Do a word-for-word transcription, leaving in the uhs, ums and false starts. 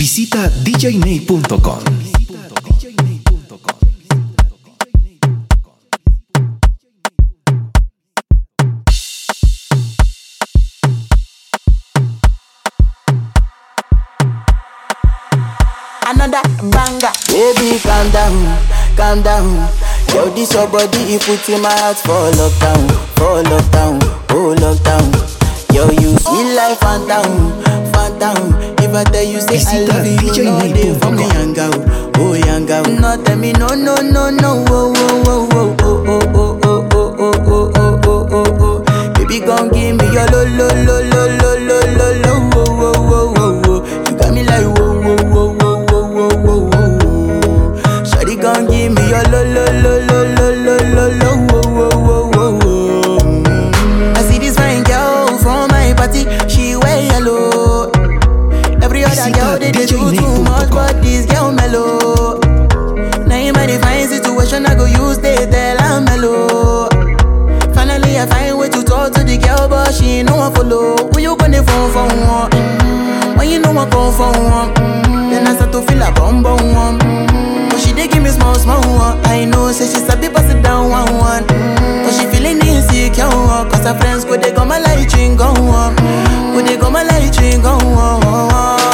Visita d j ney punto com. Another banger. Baby, calm down, calm down. Yo, this your body, you put in my heart for lockdown, for lockdown, oh lockdown. Yo, you sweet life, phantom, phantom. If I tell you say I love you, you know they for me young girl, oh young girl. No tell me no, no, no, no, oh, oh, oh, oh, oh, oh, oh, oh, oh, oh, oh, oh, oh, oh. Baby, come give me your lo, lo, lo, lo, lo, lo, lo, lo, oh, oh, oh, oh, oh. You got me like whoa, whoa, whoa, whoa, whoa, whoa, whoa. Shawty, come give me your lo, lo, lo, lo, lo, lo, lo, lo, oh, oh, oh, oh, oh. I see this fine girl from my party, she wear yellow. Every other girl they, they do too much, but this girl mellow. Now in my divine situation, I go use they tell I'm mellow. Finally I find way to talk to the girl, but she ain't no one follow. Who you gonna phone for one? Mm-hmm. When you know I come for one, mm-hmm. Then I start to feel a bum bum one. Mm-hmm. But she dey give me small small one. I know say she sabi pass it down one one. Mm-hmm. But she feeling insecure one, cause her friends go they go my light ring go on, go they go my light ring go on.